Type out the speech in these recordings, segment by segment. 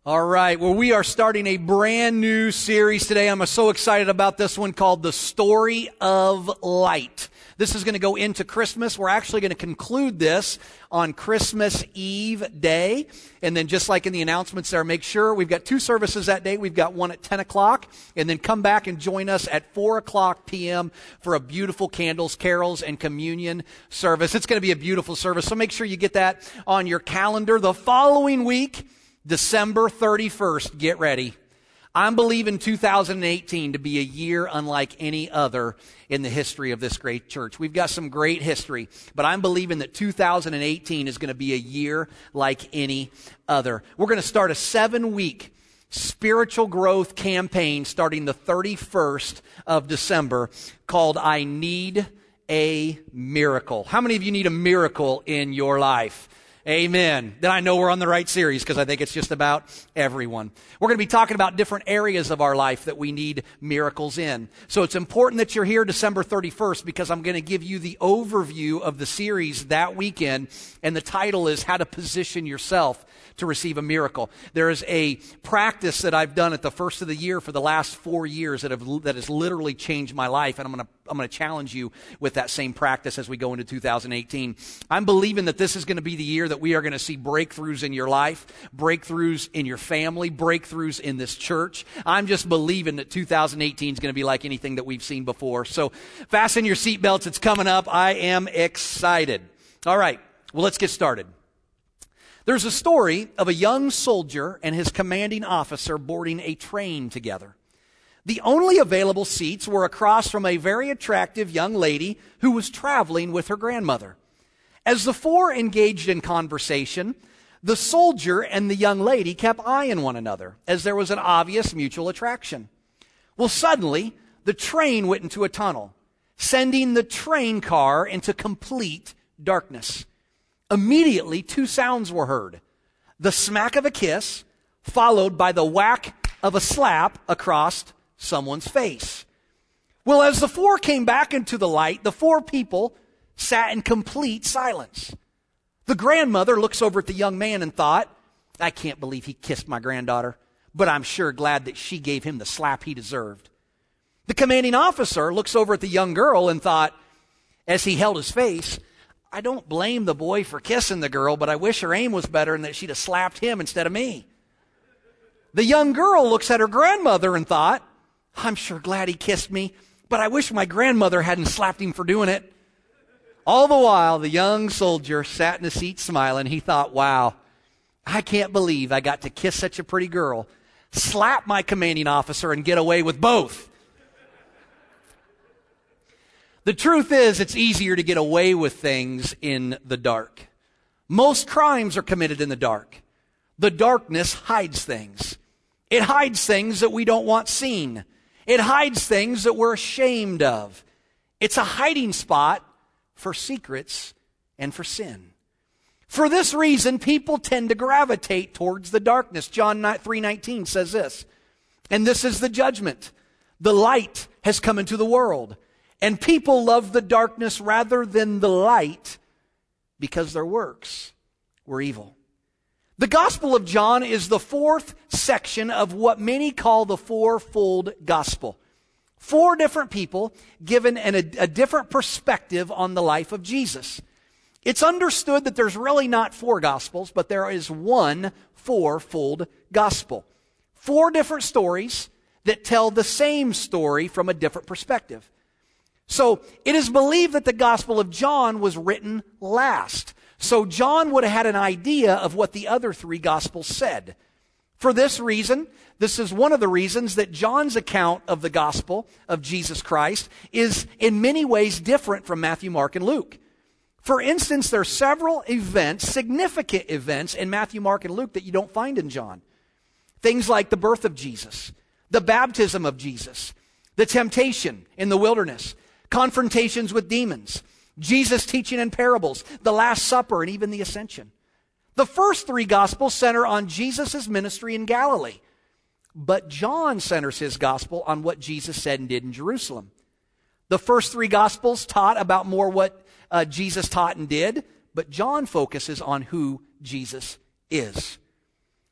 All right, well, we are starting a brand new series today. I'm so excited about this one called The Story of Light. This is going to go into Christmas. We're actually going to conclude this on Christmas Eve day. And then just like in the announcements there, make sure we've got 2 services that day. We've got one at 10 o'clock. And then come back and join us at 4 o'clock p.m. for a beautiful candles, carols, and communion service. It's going to be a beautiful service. So make sure you get that on your calendar. The following week, December 31st, get ready. I'm believing 2018 to be a year unlike any other in the history of this great church. We've got some great history, but I'm believing that 2018 is going to be a year like any other. We're going to start a 7-week spiritual growth campaign starting the 31st of December called I Need a Miracle. How many of you need a miracle in your life? Amen. Then I know we're on the right series because I think it's just about everyone. We're going to be talking about different areas of our life that we need miracles in. So it's important that you're here December 31st because I'm going to give you the overview of the series that weekend, and the title is How to Position Yourself to Receive a Miracle. There is a practice that I've done at the first of the year for the last 4 years that has literally changed my life, and I'm going to challenge you with that same practice as we go into 2018. I'm believing that this is going to be the year that we are going to see breakthroughs in your life, breakthroughs in your family, breakthroughs in this church. I'm just believing that 2018 is going to be like anything that we've seen before. So fasten your seatbelts. It's coming up. I am excited. All right. Well, let's get started. There's a story of a young soldier and his commanding officer boarding a train together. The only available seats were across from a very attractive young lady who was traveling with her grandmother. As the four engaged in conversation, the soldier and the young lady kept eyeing one another, as there was an obvious mutual attraction. Well, suddenly, the train went into a tunnel, sending the train car into complete darkness. Immediately, 2 sounds were heard. The smack of a kiss, followed by the whack of a slap across someone's face. Well, as the 4 came back into the light, the 4 people sat in complete silence. The grandmother looks over at the young man and thought, I can't believe he kissed my granddaughter, but I'm sure glad that she gave him the slap he deserved. The commanding officer looks over at the young girl and thought, as he held his face, I don't blame the boy for kissing the girl, but I wish her aim was better and that she'd have slapped him instead of me. The young girl looks at her grandmother and thought, I'm sure glad he kissed me, but I wish my grandmother hadn't slapped him for doing it. All the while, the young soldier sat in the seat smiling. He thought, wow, I can't believe I got to kiss such a pretty girl, slap my commanding officer, and get away with both. The truth is, it's easier to get away with things in the dark. Most crimes are committed in the dark. The darkness hides things. It hides things that we don't want seen. It hides things that we're ashamed of. It's a hiding spot for secrets and for sin. For this reason, people tend to gravitate towards the darkness. John 3:19 says this, and this is the judgment. The light has come into the world, and people love the darkness rather than the light because their works were evil. The Gospel of John is the 4th section of what many call the fourfold gospel. 4 different people given a different perspective on the life of Jesus. It's understood that there's really not 4 gospels, but there is one fourfold gospel. 4 different stories that tell the same story from a different perspective. So it is believed that the Gospel of John was written last. So John would have had an idea of what the other 3 Gospels said. For this reason, this is one of the reasons that John's account of the gospel of Jesus Christ is in many ways different from Matthew, Mark, and Luke. For instance, there are several events, significant events in Matthew, Mark, and Luke that you don't find in John. Things like the birth of Jesus, the baptism of Jesus, the temptation in the wilderness, confrontations with demons, Jesus teaching in parables, the Last Supper, and even the Ascension. The first 3 Gospels center on Jesus' ministry in Galilee. But John centers his gospel on what Jesus said and did in Jerusalem. The first 3 Gospels taught about more what Jesus taught and did, but John focuses on who Jesus is.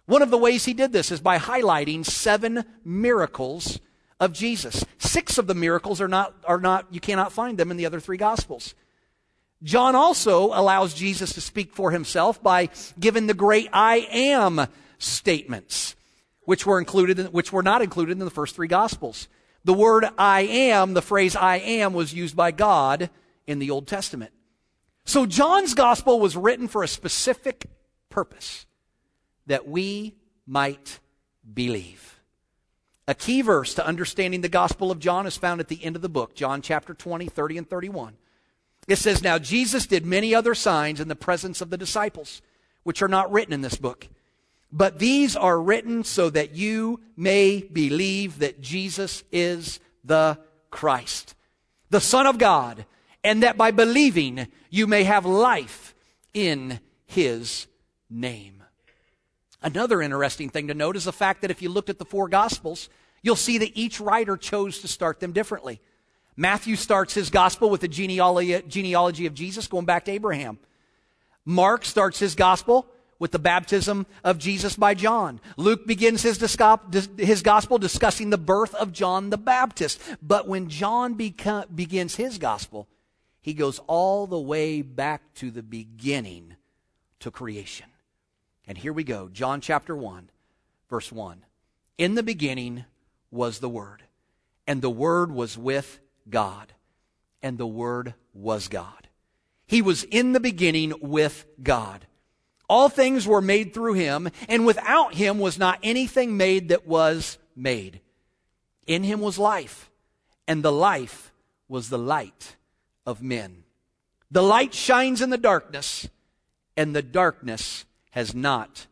One of the ways he did this is by highlighting 7 miracles of Jesus. 6 of the miracles are not, you cannot find them in the other 3 Gospels. John also allows Jesus to speak for himself by giving the great I am statements, which were not included in the first 3 Gospels. The word I am, the phrase I am, was used by God in the Old Testament. So John's Gospel was written for a specific purpose, that we might believe. A key verse to understanding the Gospel of John is found at the end of the book, John chapter 20, 30, and 31. It says, "Now Jesus did many other signs in the presence of the disciples, which are not written in this book. But these are written so that you may believe that Jesus is the Christ, the Son of God, and that by believing you may have life in His name." Another interesting thing to note is the fact that if you looked at the 4 Gospels, you'll see that each writer chose to start them differently. Matthew starts his Gospel with the genealogy of Jesus going back to Abraham. Mark starts his Gospel with the baptism of Jesus by John. Luke begins his Gospel discussing the birth of John the Baptist. But when John begins his Gospel, he goes all the way back to the beginning, to creation. And here we go, John chapter 1, verse 1. "In the beginning was the Word, and the Word was with God, and the Word was God. He was in the beginning with God. All things were made through Him, and without Him was not anything made that was made. In Him was life, and the life was the light of men. The light shines in the darkness, and the darkness has not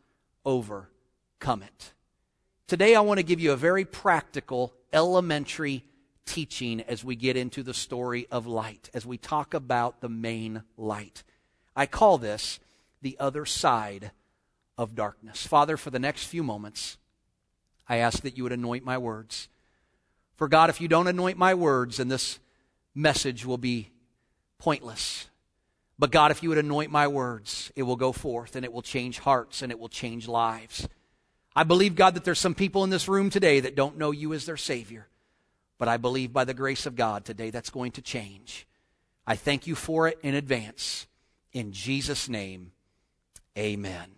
overcome it." Today I want to give you a very practical, elementary teaching as we get into the story of light, as we talk about the main light. I call this the other side of darkness. Father, for the next few moments, I ask that you would anoint my words. For God, if you don't anoint my words, then this message will be pointless. But God, if you would anoint my words, it will go forth and it will change hearts and it will change lives. I believe, God, that there's some people in this room today that don't know you as their Savior. But I believe by the grace of God today that's going to change. I thank you for it in advance. In Jesus' name, amen.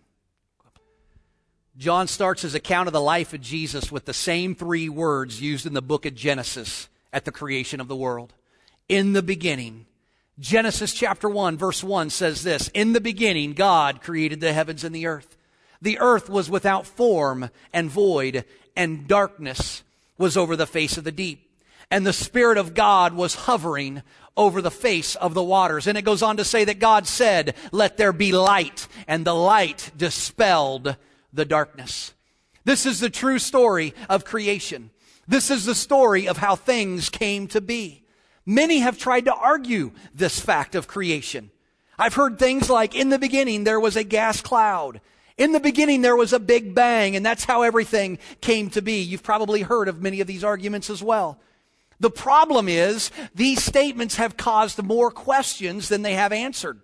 John starts his account of the life of Jesus with the same 3 words used in the book of Genesis at the creation of the world. In the beginning. Genesis chapter 1 verse 1 says this, "In the beginning God created the heavens and the earth. The earth was without form and void, and darkness was over the face of the deep. And the Spirit of God was hovering over the face of the waters." And it goes on to say that God said, "Let there be light," and the light dispelled the darkness. This is the true story of creation. This is the story of how things came to be. Many have tried to argue this fact of creation. I've heard things like, in the beginning there was a gas cloud. In the beginning there was a big bang, and that's how everything came to be. You've probably heard of many of these arguments as well. The problem is, these statements have caused more questions than they have answered.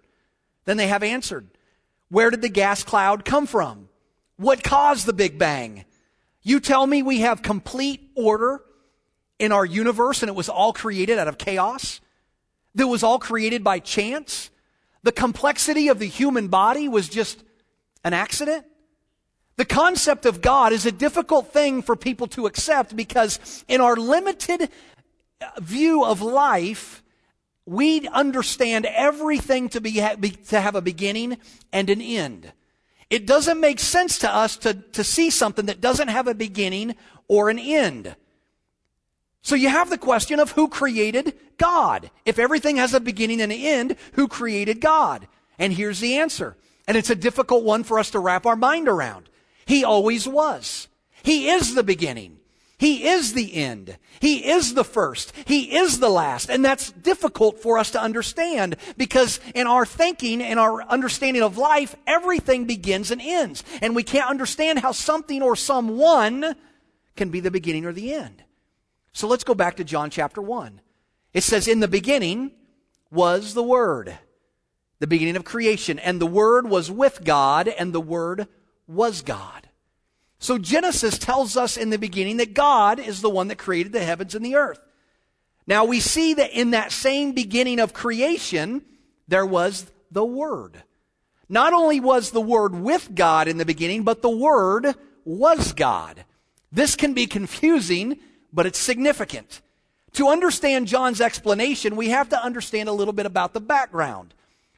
Where did the gas cloud come from? What caused the Big Bang? You tell me we have complete order in our universe and it was all created out of chaos? That was all created by chance? The complexity of the human body was just an accident? The concept of God is a difficult thing for people to accept because in our limited view of life, we understand everything to have a beginning and an end. It doesn't make sense to us to see something that doesn't have a beginning or an end. So you have the question of who created God? If everything has a beginning and an end, who created God? And here's the answer. And it's a difficult one for us to wrap our mind around. He always was. He is the beginning. He is the end. He is the first. He is the last. And that's difficult for us to understand because in our thinking, in our understanding of life, everything begins and ends. And we can't understand how something or someone can be the beginning or the end. So let's go back to John chapter 1. It says, "In the beginning was the Word," the beginning of creation, "and the Word was with God, and the Word was God." So Genesis tells us in the beginning that God is the one that created the heavens and the earth. Now we see that in that same beginning of creation, there was the Word. Not only was the Word with God in the beginning, but the Word was God. This can be confusing, but it's significant. To understand John's explanation, we have to understand a little bit about the background.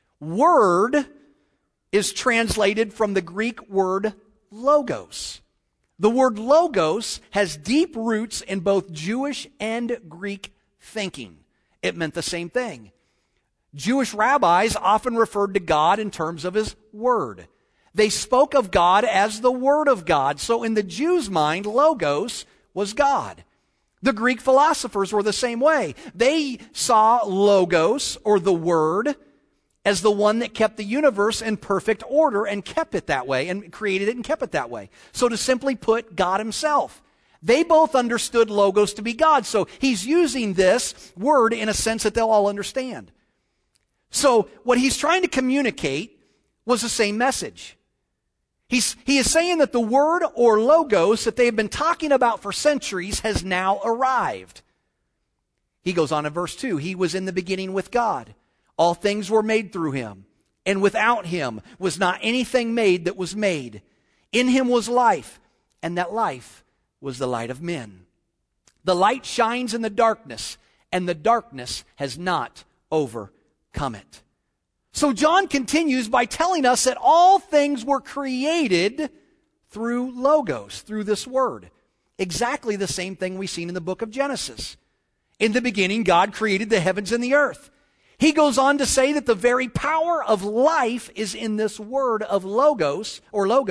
Word is translated from the Greek word logos. The word logos has deep roots in both Jewish and Greek thinking. It meant the same thing. Jewish rabbis often referred to God in terms of His Word. They spoke of God as the Word of God. So in the Jews' mind, logos was God. The Greek philosophers were the same way. They saw logos, or the Word, as the one that kept the universe in perfect order and kept it that way, and created it and kept it that way. So to simply put, God Himself. They both understood logos to be God. So He's using this word in a sense that they'll all understand. So what He's trying to communicate was the same message. He is saying that the word or logos that they have been talking about for centuries has now arrived. He goes on in verse 2, He was in the beginning with God. All things were made through Him, and without Him was not anything made that was made. In Him was life, and that life was the light of men. The light shines in the darkness, and the darkness has not overcome it. So John continues by telling us that all things were created through logos, through this word. Exactly the same thing we've seen in the book of Genesis. In the beginning, God created the heavens and the earth. He goes on to say that the very power of life is in this word of logos,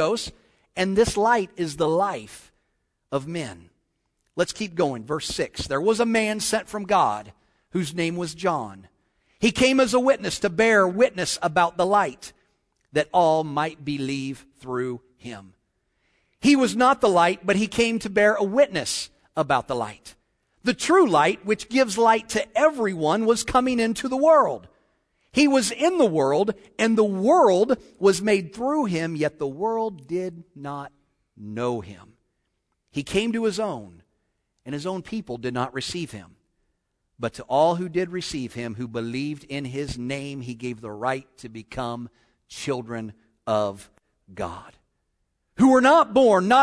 and this light is the life of men. Let's keep going. Verse 6. There was a man sent from God whose name was John. He came as a witness to bear witness about the light, that all might believe through him. He was not the light, but he came to bear a witness about the light. The true light, which gives light to everyone, was coming into the world. He was in the world, and the world was made through him, yet the world did not know him. He came to his own, and his own people did not receive him. But to all who did receive him, who believed in his name, he gave the right to become children of God. Who were born not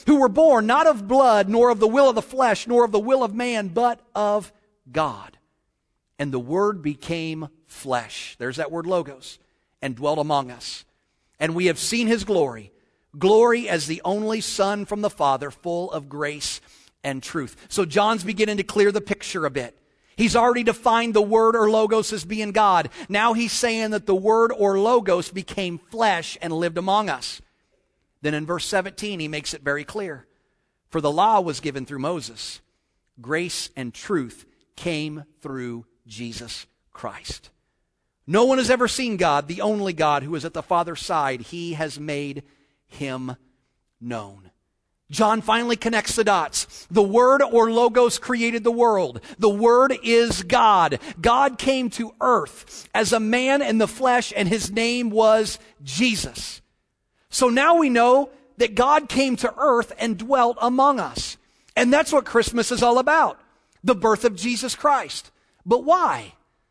of blood, nor of the will of the flesh, nor of the will of man, but of God. And the Word became flesh. There's that word logos. And dwelt among us. And we have seen his glory. Glory as the only Son from the Father, full of grace and truth. So John's beginning to clear the picture a bit. He's already defined the word or logos as being God. Now he's saying that the word or logos became flesh and lived among us. Then in verse 17, he makes it very clear. For the law was given through Moses. Grace and truth came through Jesus Christ. No one has ever seen God, the only God who is at the Father's side. He has made him known. John finally connects the dots. The Word or logos created the world. The Word is God. God came to earth as a man in the flesh, and his name was Jesus. So now we know that God came to earth and dwelt among us. And that's what Christmas is all about. The birth of Jesus Christ. But why?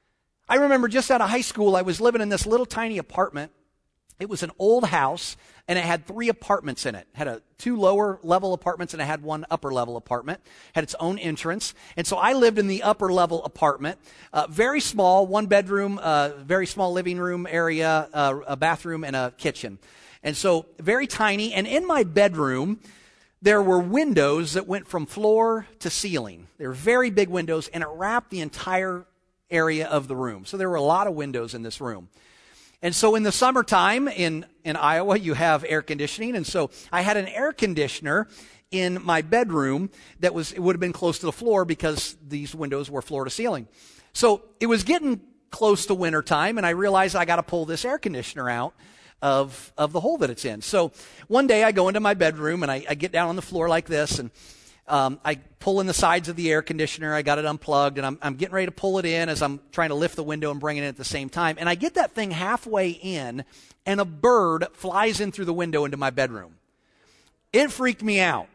I remember just out of high school, I was living in this little tiny apartment. It was an old house, and it had 3 apartments in it. It had 2 lower level apartments, and it had 1 upper level apartment. It had its own entrance. And so I lived in the upper level apartment. Very small, 1 bedroom, very small living room area, a bathroom, and a kitchen. And so very tiny. And in my bedroom, there were windows that went from floor to ceiling. They were very big windows, and it wrapped the entire area of the room. So there were a lot of windows in this room. And so in the summertime in Iowa, you have air conditioning. And so I had an air conditioner in my bedroom it would have been close to the floor because these windows were floor to ceiling. So it was getting close to wintertime, and I realized I got to pull this air conditioner out of the hole that it's in. So one day I go into my bedroom, and I get down on the floor like this, and I pull in the sides of the air conditioner. I got it unplugged, and I'm getting ready to pull it in as I'm trying to lift the window and bring it in at the same time. And I get that thing halfway in, and a bird flies in through the window into my bedroom. It freaked me out.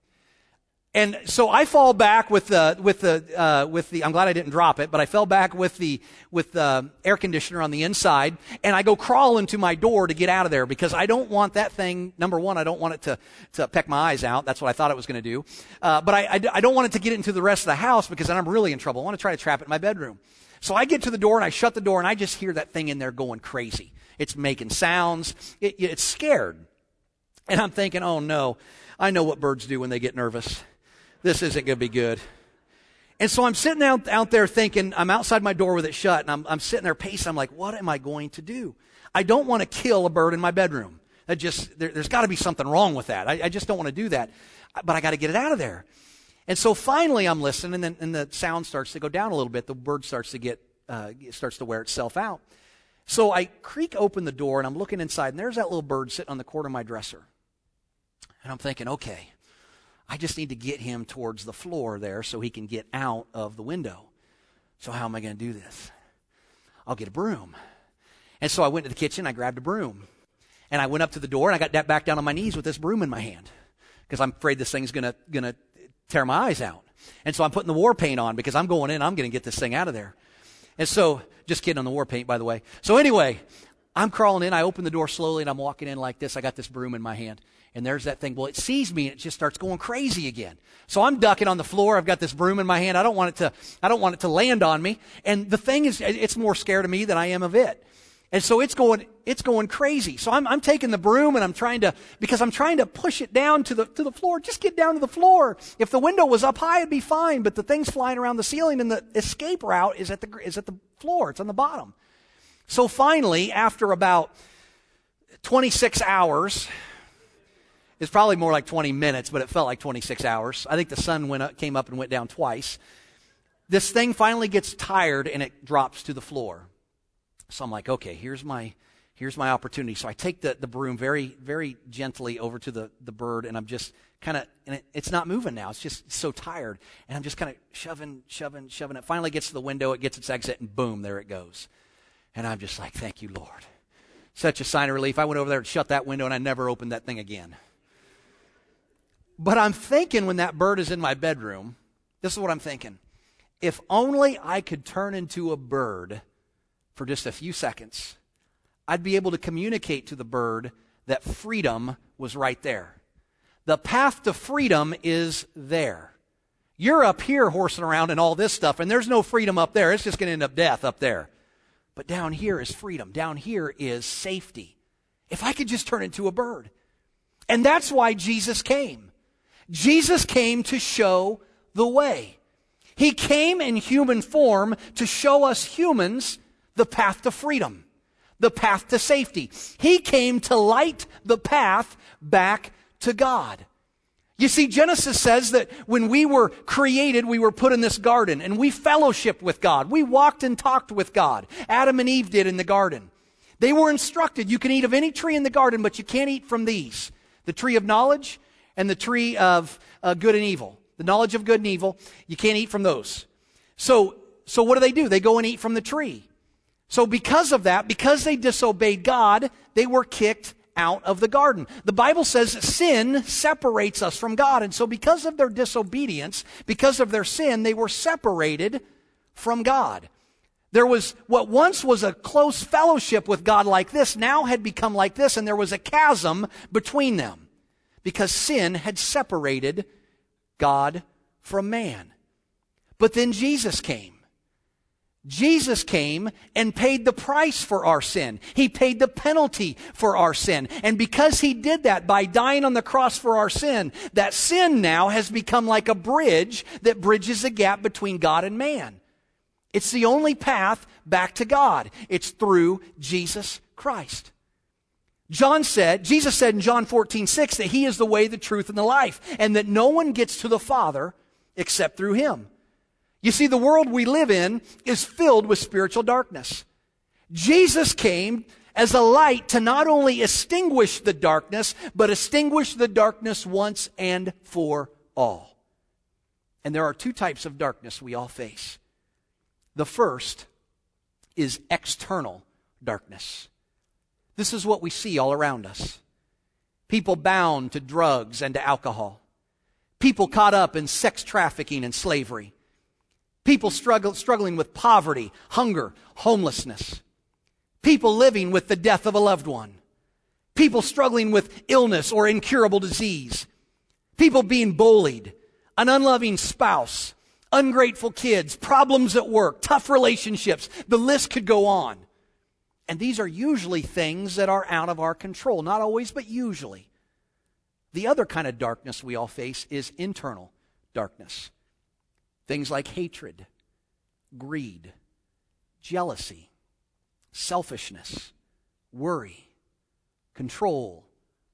And so I fall back with the I'm glad I didn't drop it, but I fell back with the air conditioner on the inside, and I go crawling to my door to get out of there because I don't want that thing, number one, I don't want it to peck my eyes out. That's what I thought it was going to do. But I don't want it to get into the rest of the house because then I'm really in trouble. I want to try to trap it in my bedroom. So I get to the door and I shut the door and I just hear that thing in there going crazy. It's making sounds. It's scared. And I'm thinking, oh no, I know what birds do when they get nervous. This isn't going to be good. And so I'm sitting out there thinking, I'm outside my door with it shut, and I'm sitting there pacing. I'm like, what am I going to do? I don't want to kill a bird in my bedroom. There's got to be something wrong with that. I just don't want to do that. But I got to get it out of there. And so finally I'm listening, and the sound starts to go down a little bit. The bird starts to wear itself out. So I creak open the door, and I'm looking inside, and there's that little bird sitting on the corner of my dresser. And I'm thinking, okay, I just need to get him towards the floor there so he can get out of the window. So how am I going to do this? I'll get a broom. And so I went to the kitchen, I grabbed a broom. And I went up to the door, and I got back down on my knees with this broom in my hand because I'm afraid this thing's going to tear my eyes out. And so I'm putting the war paint on because I'm going in, I'm going to get this thing out of there. And so, just kidding on the war paint, by the way. So anyway, I'm crawling in, I open the door slowly, and I'm walking in like this. I got this broom in my hand. And there's that thing. Well, it sees me and it just starts going crazy again. So I'm ducking on the floor. I've got this broom in my hand. I don't want it to land on me. And the thing is, it's more scared of me than I am of it. And so it's going crazy. So I'm taking the broom and I'm trying to push it down to the floor. Just get down to the floor. If the window was up high, it'd be fine. But the thing's flying around the ceiling, and the escape route is at the floor. It's on the bottom. So finally, after about 26 hours. It's probably more like 20 minutes, but it felt like 26 hours. I think the sun came up and went down twice. This thing finally gets tired and it drops to the floor. So I'm like, okay, here's my opportunity. So I take the broom very, very gently over to the bird, and I'm just kind of, and it's not moving now. It's just so tired. And I'm just kind of shoving. It finally gets to the window, it gets its exit, and boom, there it goes. And I'm just like, thank you, Lord. Such a sign of relief. I went over there and shut that window, and I never opened that thing again. But I'm thinking when that bird is in my bedroom, this is what I'm thinking. If only I could turn into a bird for just a few seconds, I'd be able to communicate to the bird that freedom was right there. The path to freedom is there. You're up here horsing around and all this stuff, and there's no freedom up there. It's just going to end up death up there. But down here is freedom. Down here is safety. If I could just turn into a bird. And that's why Jesus came. Jesus came to show the way. He came in human form to show us humans the path to freedom, the path to safety. He came to light the path back to God. You see, Genesis says that when we were created, we were put in this garden, and we fellowshiped with God. We walked and talked with God. Adam and Eve did in the garden. They were instructed, you can eat of any tree in the garden, but you can't eat from these. The tree of knowledge and the tree of good and evil. The knowledge of good and evil, you can't eat from those. So what do? They go and eat from the tree. So because of that, because they disobeyed God, they were kicked out of the garden. The Bible says sin separates us from God. And so because of their disobedience, because of their sin, they were separated from God. There was what once was a close fellowship with God like this, now had become like this, and there was a chasm between them. Because sin had separated God from man. But then Jesus came. Jesus came and paid the price for our sin. He paid the penalty for our sin. And because he did that by dying on the cross for our sin, that sin now has become like a bridge that bridges the gap between God and man. It's the only path back to God. It's through Jesus Christ. Jesus said in John 14:6 that he is the way, the truth, and the life, and that no one gets to the Father except through him. You see, the world we live in is filled with spiritual darkness. Jesus came as a light to not only extinguish the darkness, but extinguish the darkness once and for all. And there are two types of darkness we all face. The first is external darkness. This is what we see all around us. People bound to drugs and to alcohol. People caught up in sex trafficking and slavery. People struggling with poverty, hunger, homelessness. People living with the death of a loved one. People struggling with illness or incurable disease. People being bullied, an unloving spouse, ungrateful kids, problems at work, tough relationships. The list could go on. And these are usually things that are out of our control. Not always, but usually. The other kind of darkness we all face is internal darkness. Things like hatred, greed, jealousy, selfishness, worry, control,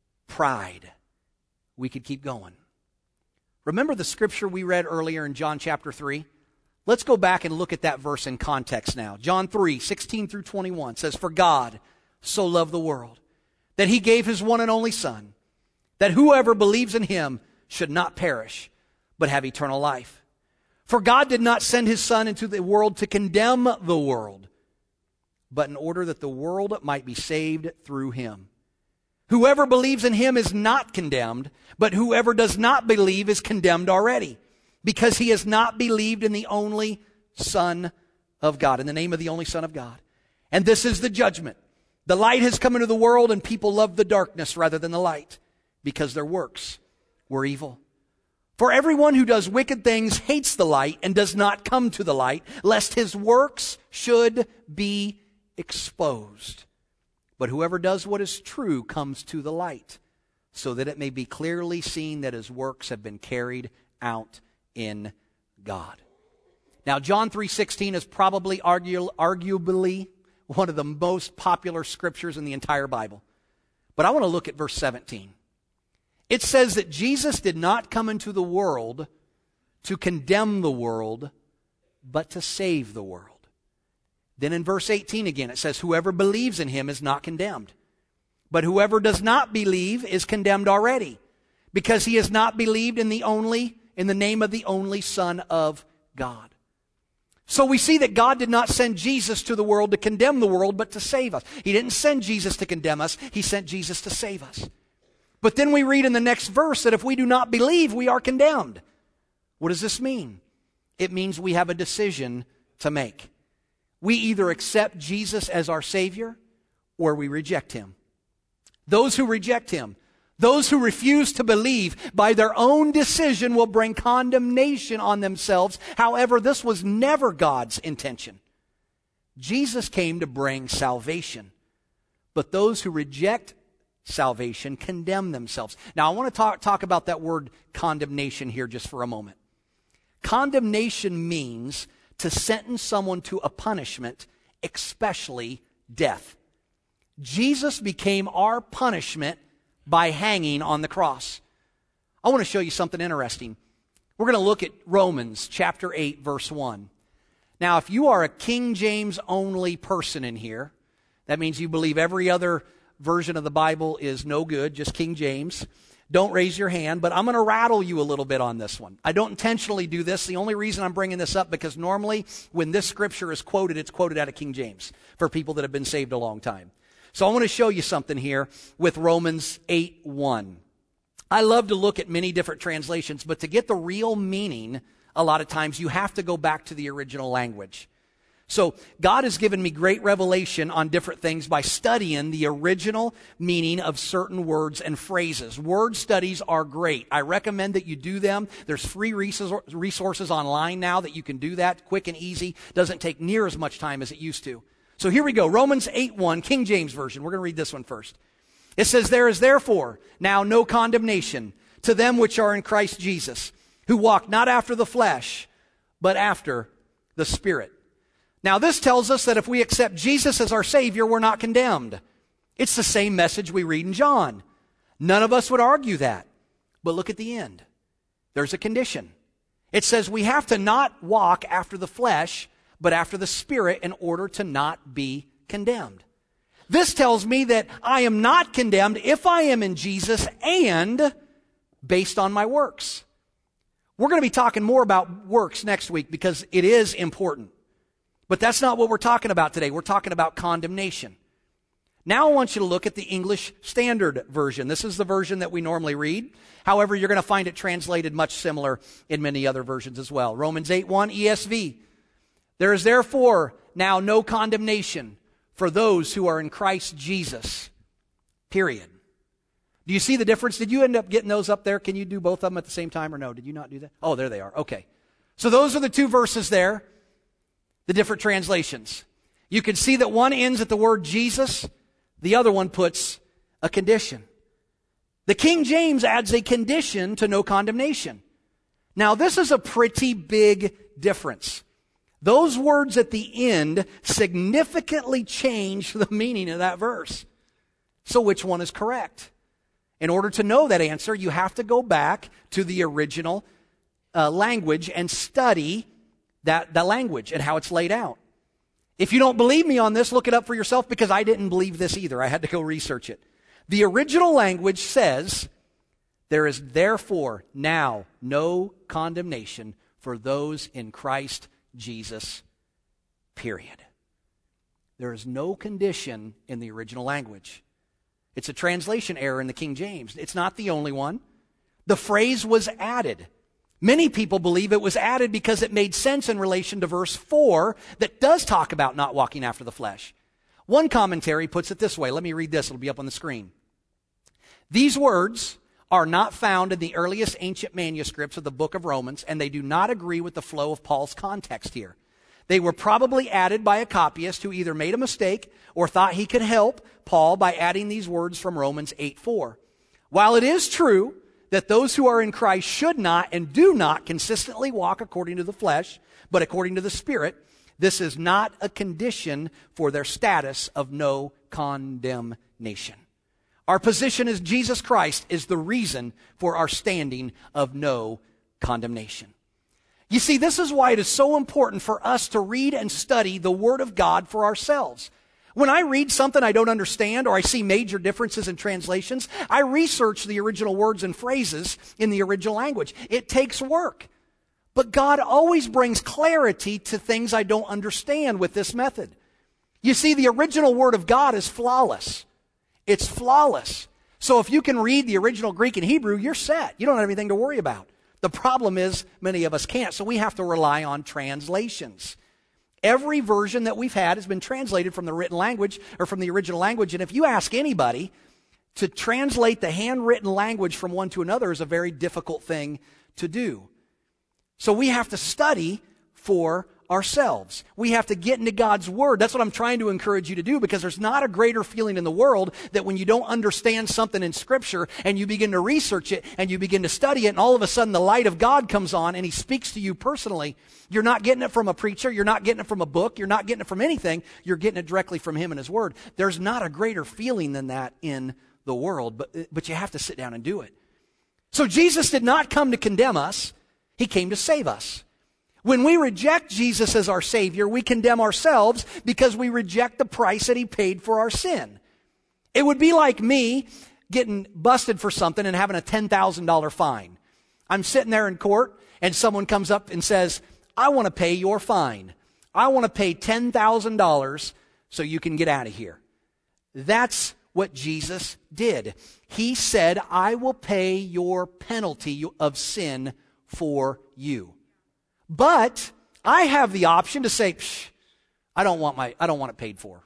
pride. We could keep going. Remember the scripture we read earlier in John chapter 3? Let's go back and look at that verse in context now. John 3:16 through 21 says, "For God so loved the world, that he gave his one and only Son, that whoever believes in him should not perish, but have eternal life. For God did not send his Son into the world to condemn the world, but in order that the world might be saved through him. Whoever believes in him is not condemned, but whoever does not believe is condemned already, because he has not believed in the only Son of God," in the name of the only Son of God. "And this is the judgment. The light has come into the world, and people love the darkness rather than the light, because their works were evil. For everyone who does wicked things hates the light and does not come to the light, lest his works should be exposed. But whoever does what is true comes to the light, so that it may be clearly seen that his works have been carried out in God." Now, John 3:16 is probably arguably one of the most popular scriptures in the entire Bible. But I want to look at verse 17. It says that Jesus did not come into the world to condemn the world, but to save the world. Then in verse 18 again, it says, "Whoever believes in him is not condemned. But whoever does not believe is condemned already, because he has not believed in the name of the only Son of God." So we see that God did not send Jesus to the world to condemn the world, but to save us. He didn't send Jesus to condemn us. He sent Jesus to save us. But then we read in the next verse that if we do not believe, we are condemned. What does this mean? It means we have a decision to make. We either accept Jesus as our Savior or we reject him. Those who reject him, those who refuse to believe, by their own decision will bring condemnation on themselves. However, this was never God's intention. Jesus came to bring salvation. But those who reject salvation condemn themselves. Now, I want to talk about that word condemnation here just for a moment. Condemnation means to sentence someone to a punishment, especially death. Jesus became our punishment by hanging on the cross. I want to show you something interesting. We're going to look at Romans chapter 8, verse 1. Now, if you are a King James only person in here, that means you believe every other version of the Bible is no good, just King James. Don't raise your hand, but I'm going to rattle you a little bit on this one. I don't intentionally do this. The only reason I'm bringing this up, because normally when this scripture is quoted, it's quoted out of King James for people that have been saved a long time. So I want to show you something here with Romans 8:1. I love to look at many different translations, but to get the real meaning, a lot of times you have to go back to the original language. So God has given me great revelation on different things by studying the original meaning of certain words and phrases. Word studies are great. I recommend that you do them. There's free resources online now that you can do that quick and easy. Doesn't take near as much time as it used to. So here we go. Romans 8:1, King James Version. We're going to read this one first. It says, "There is therefore now no condemnation to them which are in Christ Jesus, who walk not after the flesh, but after the Spirit." Now, this tells us that if we accept Jesus as our Savior, we're not condemned. It's the same message we read in John. None of us would argue that. But look at the end. There's a condition. It says we have to not walk after the flesh, but after the Spirit in order to not be condemned. This tells me that I am not condemned if I am in Jesus and based on my works. We're going to be talking more about works next week because it is important. But that's not what we're talking about today. We're talking about condemnation. Now I want you to look at the English Standard Version. This is the version that we normally read. However, you're going to find it translated much similar in many other versions as well. Romans 8:1 ESV. There is therefore now no condemnation for those who are in Christ Jesus. Period. Do you see the difference? Did you end up getting those up there? Can you do both of them at the same time or no? Did you not do that? Oh, there they are. Okay. So those are the two verses there, the different translations. You can see that one ends at the word Jesus. The other one puts a condition. The King James adds a condition to no condemnation. Now, this is a pretty big difference. Those words at the end significantly change the meaning of that verse. So which one is correct? In order to know that answer, you have to go back to the original language and study that language and how it's laid out. If you don't believe me on this, look it up for yourself, because I didn't believe this either. I had to go research it. The original language says, there is therefore now no condemnation for those in Christ Jesus, period. There is no condition in the original language. It's a translation error in the King James. It's not the only one. The phrase was added. Many people believe it was added because it made sense in relation to verse 4 that does talk about not walking after the flesh. One commentary puts it this way. Let me read this. It'll be up on the screen. These words are not found in the earliest ancient manuscripts of the book of Romans, and they do not agree with the flow of Paul's context here. They were probably added by a copyist who either made a mistake or thought he could help Paul by adding these words from Romans 8:4. While it is true that those who are in Christ should not and do not consistently walk according to the flesh, but according to the Spirit, this is not a condition for their status of no condemnation. Our position as Jesus Christ is the reason for our standing of no condemnation. You see, this is why it is so important for us to read and study the Word of God for ourselves. When I read something I don't understand or I see major differences in translations, I research the original words and phrases in the original language. It takes work. But God always brings clarity to things I don't understand with this method. You see, the original Word of God is flawless. It's flawless. So if you can read the original Greek and Hebrew, you're set. You don't have anything to worry about. The problem is many of us can't, so we have to rely on translations. Every version that we've had has been translated from the written language or from the original language. And if you ask anybody to translate the handwritten language from one to another is a very difficult thing to do. So we have to study for ourselves. We have to get into God's Word. That's what I'm trying to encourage you to do, because there's not a greater feeling in the world that when you don't understand something in Scripture and you begin to research it and you begin to study it and all of a sudden the light of God comes on and He speaks to you personally. You're not getting it from a preacher. You're not getting it from a book. You're not getting it from anything. You're getting it directly from Him and His Word. There's not a greater feeling than that in the world, but you have to sit down and do it. So Jesus did not come to condemn us. He came to save us. When we reject Jesus as our Savior, we condemn ourselves because we reject the price that He paid for our sin. It would be like me getting busted for something and having a $10,000 fine. I'm sitting there in court and someone comes up and says, I want to pay your fine. I want to pay $10,000 so you can get out of here. That's what Jesus did. He said, I will pay your penalty of sin for you. But I have the option to say, I don't want it paid for.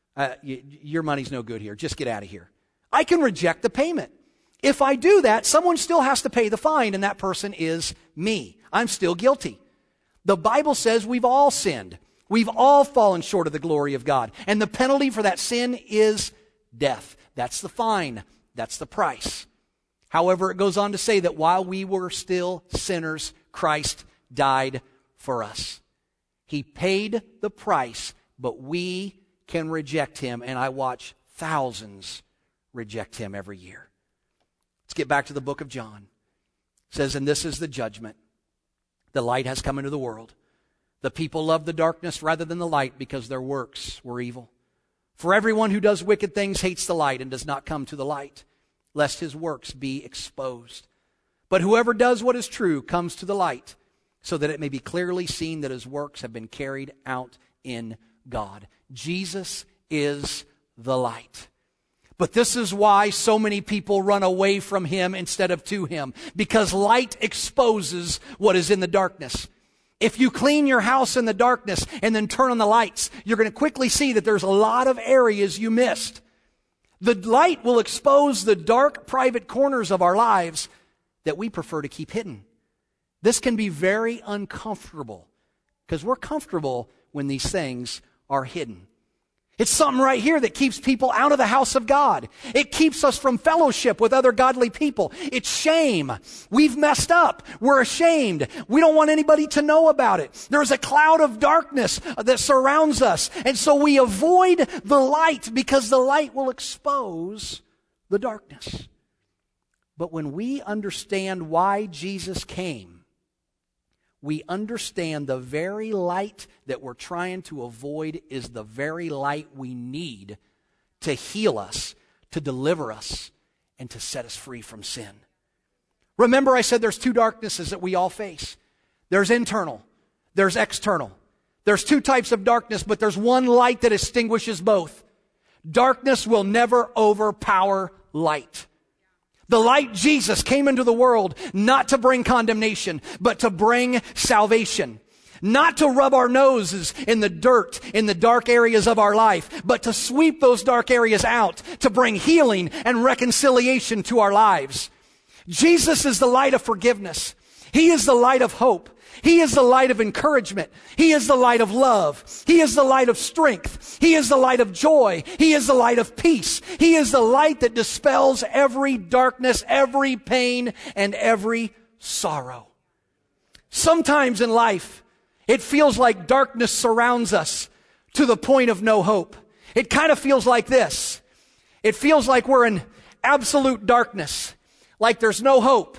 Your money's no good here. Just get out of here. I can reject the payment. If I do that, someone still has to pay the fine, and that person is me. I'm still guilty. The Bible says we've all sinned. We've all fallen short of the glory of God. And the penalty for that sin is death. That's the fine. That's the price. However, it goes on to say that while we were still sinners, Christ died for us. He paid the price, but we can reject Him, and I watch thousands reject Him every year. Let's get back to the book of John. It says, and this is the judgment. The light has come into the world. The people love the darkness rather than the light because their works were evil. For everyone who does wicked things hates the light and does not come to the light, lest his works be exposed. But whoever does what is true comes to the light, so that it may be clearly seen that his works have been carried out in God. Jesus is the light. But this is why so many people run away from Him instead of to Him. Because light exposes what is in the darkness. If you clean your house in the darkness and then turn on the lights, you're going to quickly see that there's a lot of areas you missed. The light will expose the dark, private corners of our lives that we prefer to keep hidden. This can be very uncomfortable because we're comfortable when these things are hidden. It's something right here that keeps people out of the house of God. It keeps us from fellowship with other godly people. It's shame. We've messed up. We're ashamed. We don't want anybody to know about it. There's a cloud of darkness that surrounds us. And so we avoid the light because the light will expose the darkness. But when we understand why Jesus came, we understand the very light that we're trying to avoid is the very light we need to heal us, to deliver us, and to set us free from sin. Remember, I said there's two darknesses that we all face. There's internal, there's external. There's two types of darkness, but there's one light that extinguishes both. Darkness will never overpower light. The light Jesus came into the world not to bring condemnation, but to bring salvation. Not to rub our noses in the dirt, in the dark areas of our life, but to sweep those dark areas out, to bring healing and reconciliation to our lives. Jesus is the light of forgiveness. He is the light of hope. He is the light of encouragement. He is the light of love. He is the light of strength. He is the light of joy. He is the light of peace. He is the light that dispels every darkness, every pain, and every sorrow. Sometimes in life, it feels like darkness surrounds us to the point of no hope. It kind of feels like this. It feels like we're in absolute darkness, like there's no hope.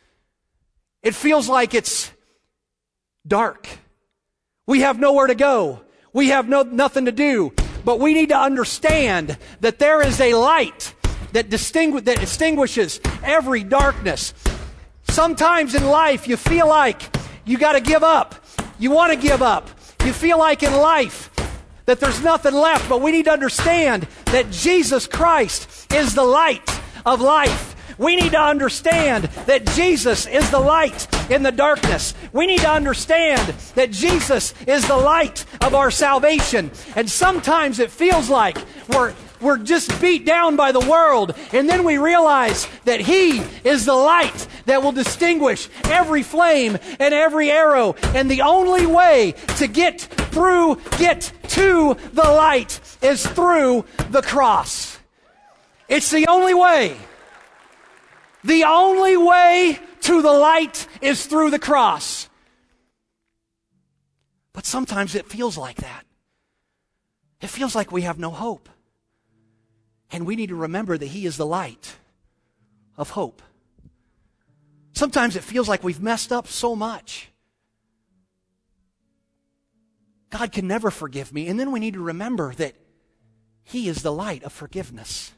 It feels like it's dark. We have nowhere to go. We have nothing to do. But we need to understand that there is a light that distinguishes every darkness. Sometimes in life you feel like you got to give up. You want to give up. You feel like in life that there's nothing left. But we need to understand that Jesus Christ is the light of life. We need to understand that Jesus is the light in the darkness. We need to understand that Jesus is the light of our salvation. And sometimes it feels like we're just beat down by the world. And then we realize that He is the light that will distinguish every flame and every arrow. And the only way to get to the light is through the cross. It's the only way. The only way to the light is through the cross. But sometimes it feels like that. It feels like we have no hope. And we need to remember that He is the light of hope. Sometimes it feels like we've messed up so much. God can never forgive me. And then we need to remember that He is the light of forgiveness.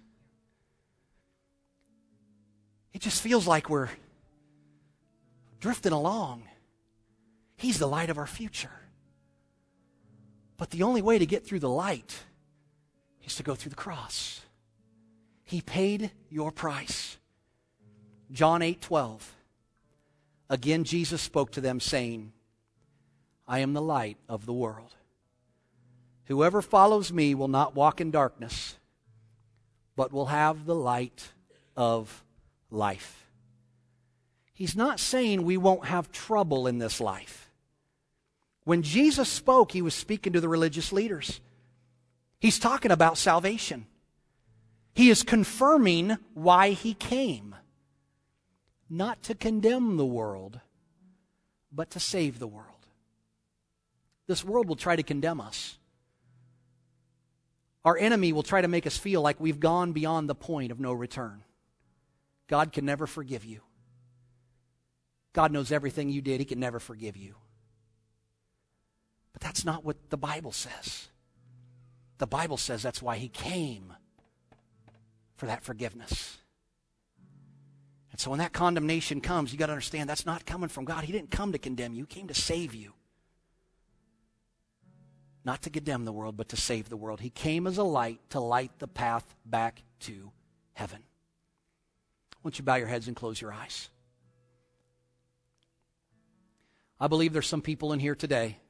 It just feels like we're drifting along. He's the light of our future. But the only way to get through the light is to go through the cross. He paid your price. John 8:12. Again, Jesus spoke to them, saying, I am the light of the world. Whoever follows me will not walk in darkness, but will have the light of life. He's not saying we won't have trouble in this life. When Jesus spoke, He was speaking to the religious leaders. He's talking about salvation. He is confirming why He came. Not to condemn the world, but to save the world. This world will try to condemn us. Our enemy will try to make us feel like we've gone beyond the point of no return. God can never forgive you. God knows everything you did. He can never forgive you. But that's not what the Bible says. The Bible says that's why He came, for that forgiveness. And so when that condemnation comes, you got to understand that's not coming from God. He didn't come to condemn you. He came to save you. not to condemn the world, but to save the world. He came as a light to light the path back to heaven. Won't you bow your heads and close your eyes? I believe there's some people in here today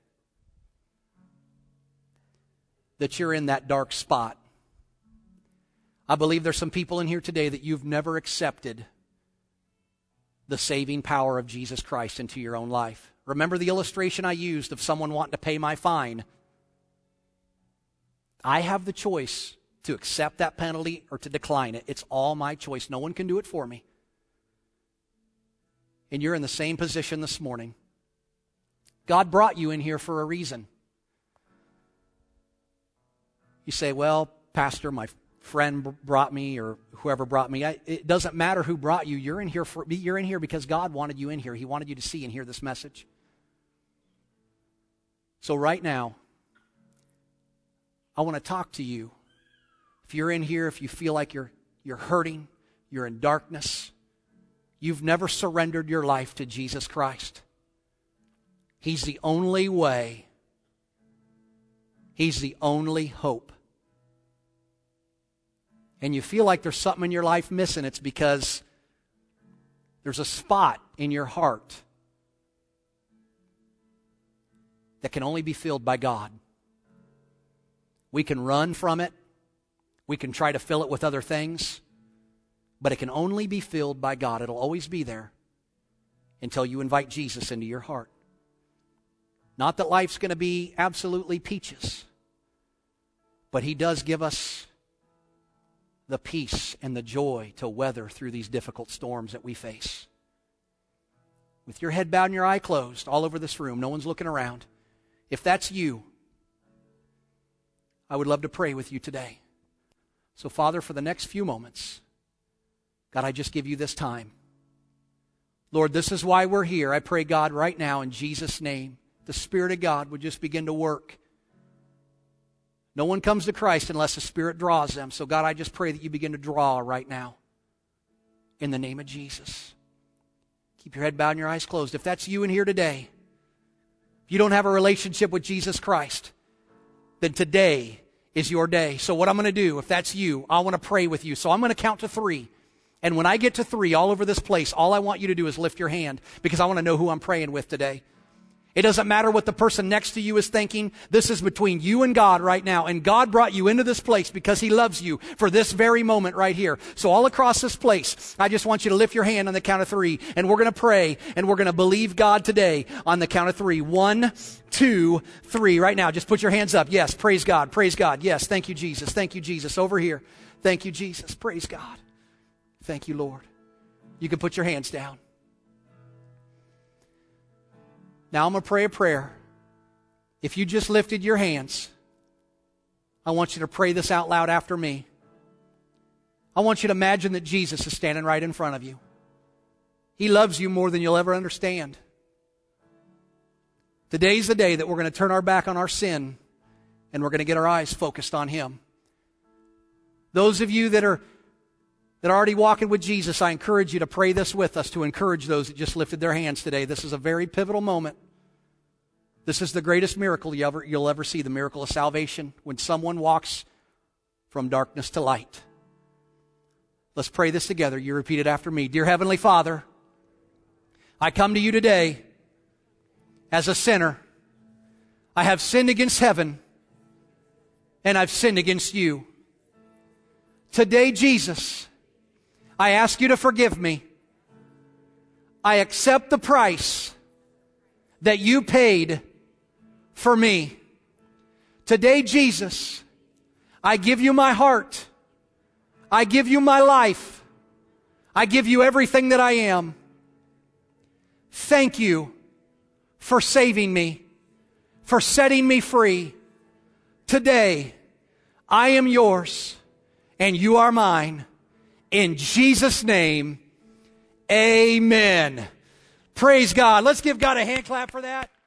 that you're in that dark spot. I believe there's some people in here today that you've never accepted the saving power of Jesus Christ into your own life. Remember the illustration I used of someone wanting to pay my fine. I have the choice to accept that penalty or to decline it. It's all my choice. No one can do it for me. And you're in the same position this morning. God brought you in here for a reason. You say, well, Pastor, my friend brought me or whoever brought me. It doesn't matter who brought you. You're in here because God wanted you in here. He wanted you to see and hear this message. So right now, I want to talk to you. If you're in here, if you feel like you're hurting, you're in darkness, you've never surrendered your life to Jesus Christ. He's the only way. He's the only hope. And you feel like there's something in your life missing, it's because there's a spot in your heart that can only be filled by God. We can run from it. We can try to fill it with other things. But it can only be filled by God. It'll always be there until you invite Jesus into your heart. Not that life's going to be absolutely peaches, but He does give us the peace and the joy to weather through these difficult storms that we face. With your head bowed and your eye closed all over this room, no one's looking around. If that's you, I would love to pray with you today. So, Father, for the next few moments, God, I just give you this time. Lord, this is why we're here. I pray, God, right now in Jesus' name, the Spirit of God would just begin to work. No one comes to Christ unless the Spirit draws them. So, God, I just pray that you begin to draw right now in the name of Jesus. Keep your head bowed and your eyes closed. If that's you in here today, if you don't have a relationship with Jesus Christ, then today is your day. So what I'm going to do, if that's you, I want to pray with you. So I'm going to count to 3. And when I get to 3 all over this place, all I want you to do is lift your hand because I want to know who I'm praying with today. It doesn't matter what the person next to you is thinking. This is between you and God right now. And God brought you into this place because He loves you for this very moment right here. So all across this place, I just want you to lift your hand on the count of 3. And we're going to pray and we're going to believe God today on the count of 3. 1, 2, 3. Right now, just put your hands up. Yes, praise God. Praise God. Yes, thank you, Jesus. Thank you, Jesus. Over here. Thank you, Jesus. Praise God. Thank you, Lord. You can put your hands down. Now I'm going to pray a prayer. If you just lifted your hands, I want you to pray this out loud after me. I want you to imagine that Jesus is standing right in front of you. He loves you more than you'll ever understand. Today's the day that we're going to turn our back on our sin and we're going to get our eyes focused on Him. Those of you that are already walking with Jesus, I encourage you to pray this with us to encourage those that just lifted their hands today. This is a very pivotal moment. This is the greatest miracle you'll ever see, the miracle of salvation, when someone walks from darkness to light. Let's pray this together. You repeat it after me. Dear Heavenly Father, I come to you today as a sinner. I have sinned against heaven, and I've sinned against you. Today, Jesus, I ask you to forgive me. I accept the price that you paid for me. Today, Jesus, I give you my heart. I give you my life. I give you everything that I am. Thank you for saving me, for setting me free. Today, I am yours and you are mine. In Jesus' name, amen. Praise God. Let's give God a hand clap for that.